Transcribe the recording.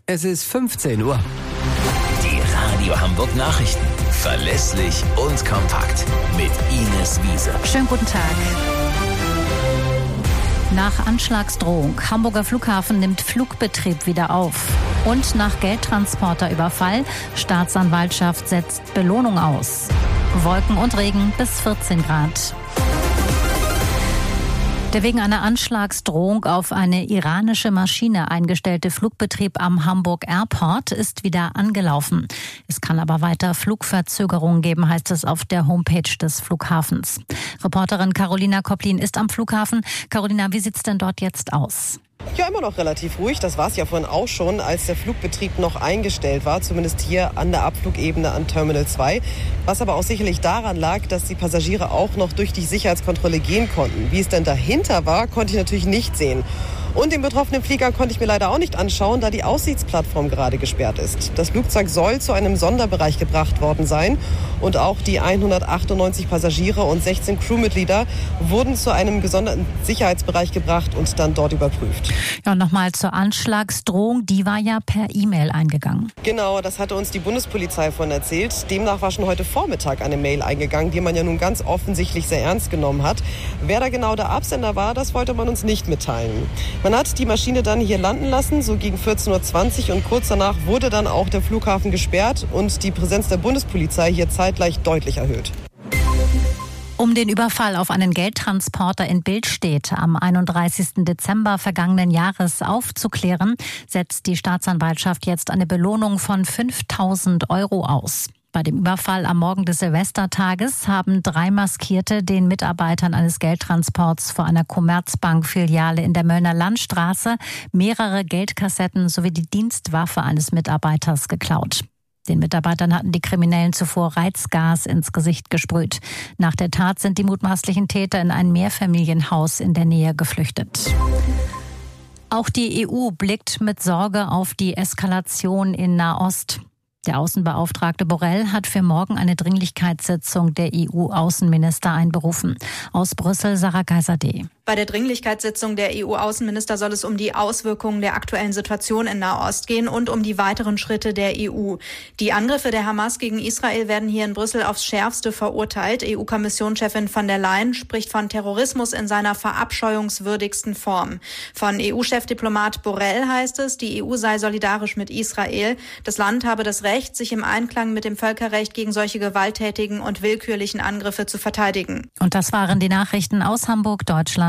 Es ist 15 Uhr. Die Radio Hamburg Nachrichten. Verlässlich und kompakt. Mit Ines Wiese. Schönen guten Tag. Nach Anschlagsdrohung. Hamburger Flughafen nimmt Flugbetrieb wieder auf. Und nach Geldtransporterüberfall. Staatsanwaltschaft setzt Belohnung aus. Wolken und Regen bis 14 Grad. Der wegen einer Anschlagsdrohung auf eine iranische Maschine eingestellte Flugbetrieb am Hamburg Airport ist wieder angelaufen. Es kann aber weiter Flugverzögerungen geben, heißt es auf der Homepage des Flughafens. Reporterin Carolina Koplin ist am Flughafen. Carolina, wie sieht's denn dort jetzt aus? Ja, immer noch relativ ruhig. Das war es ja vorhin auch schon, als der Flugbetrieb noch eingestellt war, zumindest hier an der Abflugebene an Terminal 2. Was aber auch sicherlich daran lag, dass die Passagiere auch noch durch die Sicherheitskontrolle gehen konnten. Wie es denn dahinter war, konnte ich natürlich nicht sehen. Und den betroffenen Flieger konnte ich mir leider auch nicht anschauen, da die Aussichtsplattform gerade gesperrt ist. Das Flugzeug soll zu einem Sonderbereich gebracht worden sein. Und auch die 198 Passagiere und 16 Crewmitglieder wurden zu einem gesonderten Sicherheitsbereich gebracht und dann dort überprüft. Ja, und nochmal zur Anschlagsdrohung. Die war ja per E-Mail eingegangen. Genau, das hatte uns die Bundespolizei von erzählt. Demnach war schon heute Vormittag eine Mail eingegangen, die man ja nun ganz offensichtlich sehr ernst genommen hat. Wer da genau der Absender war, das wollte man uns nicht mitteilen. Man hat die Maschine dann hier landen lassen, so gegen 14.20 Uhr und kurz danach wurde dann auch der Flughafen gesperrt und die Präsenz der Bundespolizei hier zeitgleich deutlich erhöht. Um den Überfall auf einen Geldtransporter in Billstedt am 31. Dezember vergangenen Jahres aufzuklären, setzt die Staatsanwaltschaft jetzt eine Belohnung von 5.000 € aus. Bei dem Überfall am Morgen des Silvestertages haben 3 Maskierte den Mitarbeitern eines Geldtransports vor einer Commerzbank-Filiale in der Möllner Landstraße mehrere Geldkassetten sowie die Dienstwaffe eines Mitarbeiters geklaut. Den Mitarbeitern hatten die Kriminellen zuvor Reizgas ins Gesicht gesprüht. Nach der Tat sind die mutmaßlichen Täter in ein Mehrfamilienhaus in der Nähe geflüchtet. Auch die EU blickt mit Sorge auf die Eskalation in Nahost. Der Außenbeauftragte Borrell hat für morgen eine Dringlichkeitssitzung der EU-Außenminister einberufen. Aus Brüssel, Sarah Geiser-D. Bei der Dringlichkeitssitzung der EU-Außenminister soll es um die Auswirkungen der aktuellen Situation in Nahost gehen und um die weiteren Schritte der EU. Die Angriffe der Hamas gegen Israel werden hier in Brüssel aufs Schärfste verurteilt. EU-Kommissionschefin von der Leyen spricht von Terrorismus in seiner verabscheuungswürdigsten Form. Von EU-Chefdiplomat Borrell heißt es, die EU sei solidarisch mit Israel. Das Land habe das Recht, sich im Einklang mit dem Völkerrecht gegen solche gewalttätigen und willkürlichen Angriffe zu verteidigen. Und das waren die Nachrichten aus Hamburg, Deutschland.